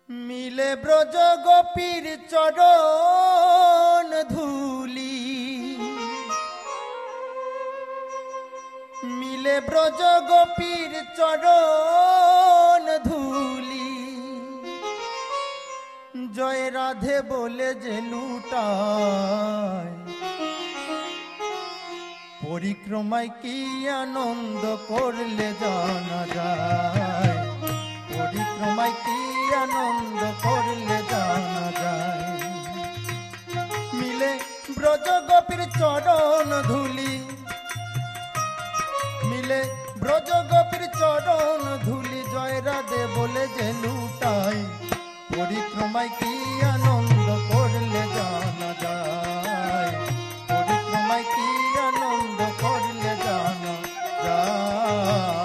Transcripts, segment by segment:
মিলে ব্রজ গোপীর চরণ ধুলি, মিলে ব্রজ গোপীর চরণ ধুলি, জয় রাধে বলে যে লুটায়, পরিক্রমায় কি আনন্দ করলে জানা যায়, পরিক্রমায় কি আনন্দ করলে জানা যায়। মিলে ব্রজ গোপীর চরণ ধুলি, মিলে ব্রজ গোপীর চরণ ধুলি, জয় রাধে বলে যে লুটায়, পরিক্রমায় কি আনন্দ করলে জানা যায়, পরিক্রমায় কি আনন্দ করলে জানা যায়।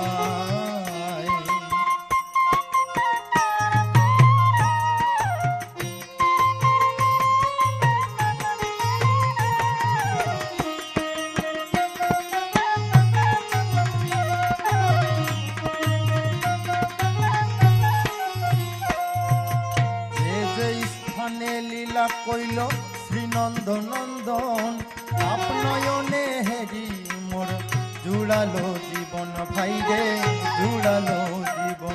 লীলা কইল শ্রীনন্দ নন্দন, আপনয়নে হেরি মোর জুড়ালো জীবন, ভাই রে জুড়ালো জীবন।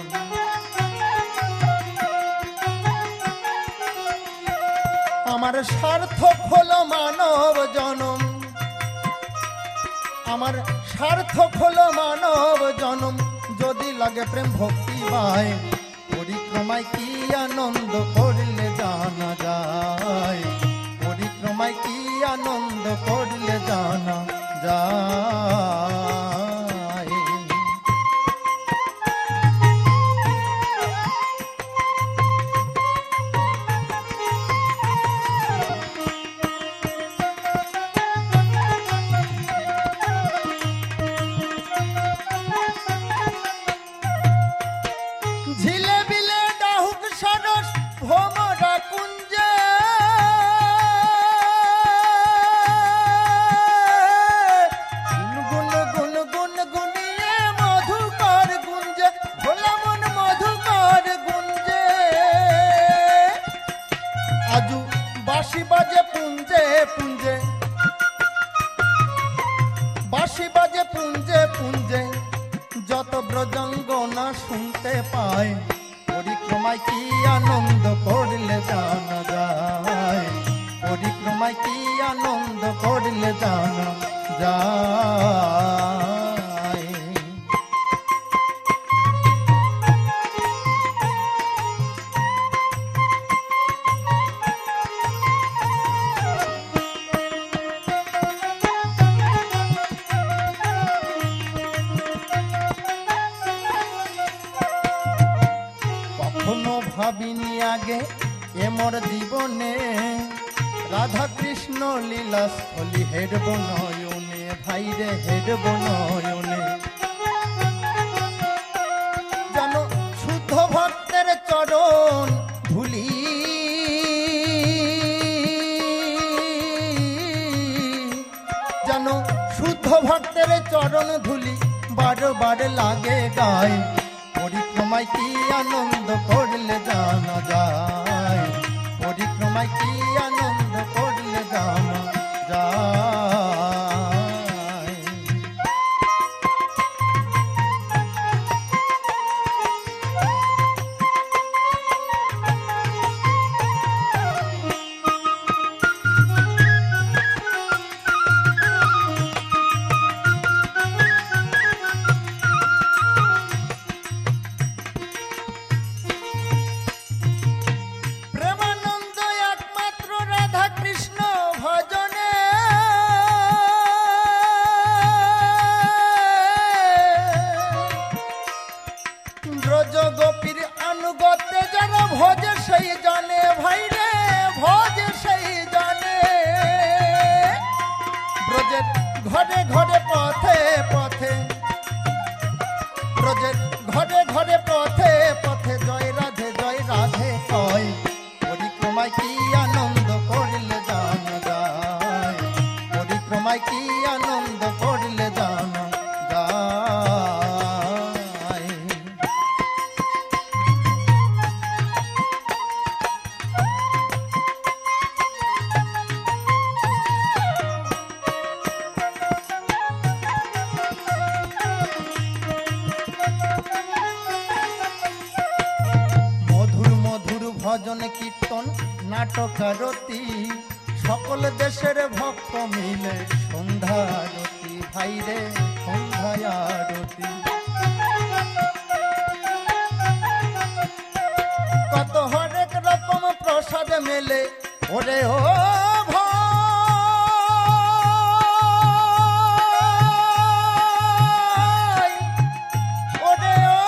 আমার সার্থক হলো মানব জনম, আমার সার্থক হলো মানব জনম, যদি লাগে প্রেম ভক্তি ভাই, পরিক্রমায় কি আনন্দ করলে জানা যায়, পরিক্রমায় কি আনন্দ করলে জানা যায়। ঝিলে বিলে ডাহুক সরস ভোমরা কুঞ্জে, গুন গুন গুন গুনিয়ে মধুকর গুঞ্জে, ভোলা মন মধুকর গুঞ্জে, আজু বাঁশি বাজে পুঞ্জে পুঞ্জে, বাঁশি বাজে পুঞ্জে পুঞ্জে, যত ব্রজঙ্গনা শুনতে পায়, পরিক্রমায় কি আনন্দ করলে জানা যায়, পরিক্রমায় কি আনন্দ করলে জানা যায়। কখনো ভাবিনি আগে এ মোর জীবনে, রাধা কৃষ্ণ লীলা স্থলী হেরব নয়নে, ভাই রে হেরব নয়নে। জানো শুদ্ধ ভক্তের চরণ ধুলি, জানো শুদ্ধ ভক্তের চরণ ধুলি, বারবার লাগে গায়, পরিক্রমায় কি আনন্দ করলে জানা যায়, পরিক্রমায় কি আনন্দ করলে জানা যায়। প্রেমানন্দ একমাত্র রাধা কৃষ্ণ ভজনে, ব্রজ গোপীর আনুগত্যে যারা ভজে সেই জানে, ভাই রে ভজে সেই জানে। ব্রজের ঘরে ঘরে পথে পথে, ব্রজের ঘরে ঘরে পথে পথে, জয় রাধে কয়, পরিক্রমায় কি আনন্দ করলে জানা যায়, পরিক্রমায় কি আনন্দ করলে জানা যায়। নাটক আরতি সকল দেশের ভক্ত মিলে সন্ধ্যা আরতি ভাইরে সন্ধ্যা আরতি কত হরেক রকম প্রসাদ মেলে ওরে ও ভাই ওরে ও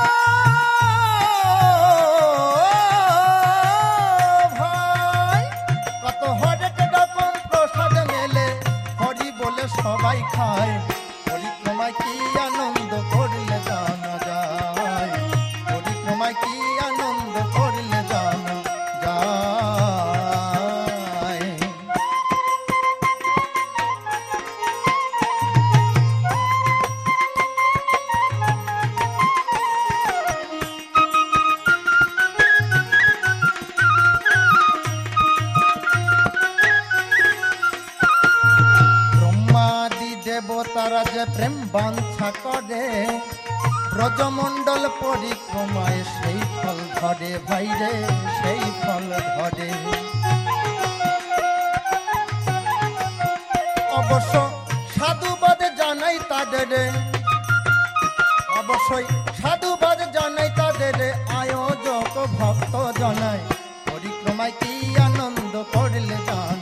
ভাই কত হরেক রকম প্রসাদ মেলে হরি বলে সবাই খায় পরিক্রমায় কি আনন্দ করলে জানা যায় পরিক্রমায় কি আনন্দ করলে জানা যায় ব্রহ্মাদি দেবতারা যে প্রেম বাঞ্ছা করে ব্রজমণ্ডল পরিক্রমায় সেই ফল ধরে ভাইরে সেই ফল ধরে অবশ্য সাধুবাদ জানাই তাদের অবশ্যই সাধুবাদ জানাই তাদের আয়োজক ভক্ত জানাই পরিক্রমায় কি আনন্দ করলে জান